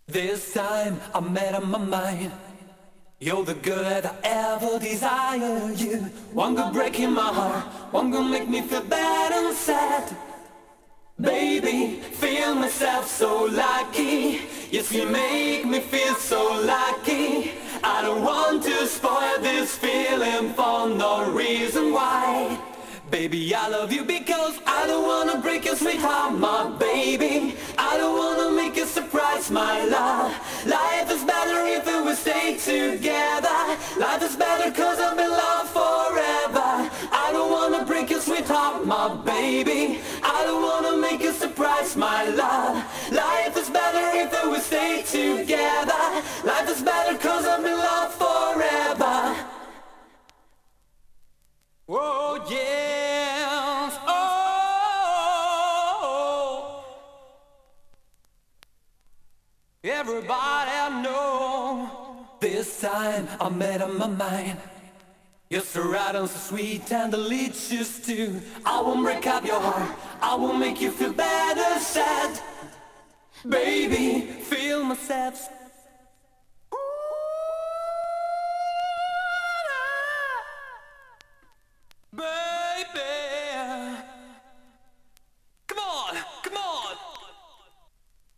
This time I made up my mind. You're the girl that I ever desire. You one good breaking my heart, one good make me feel bad and sad. Baby, feel myself so lucky. Yes, you make me feel so lucky. I don't want to spoil this feeling for no reason why. Baby, I love you because I don't wanna break your sweetheart, my baby. I don't wanna make you surprise, my love. Life is better if we will stay together. Life is better cause I'm in love forever. I don't wanna break your sweetheart, my baby. I don't wanna make you surprise, my love. Life is better if we will stay together. Life is better cause I'm in love forever. Oh yes, oh, everybody I know. This time I made up my mind. You're so right and so sweet and delicious too. I won't break up your heart, I won't make you feel bad or sad. Baby, feel myself. But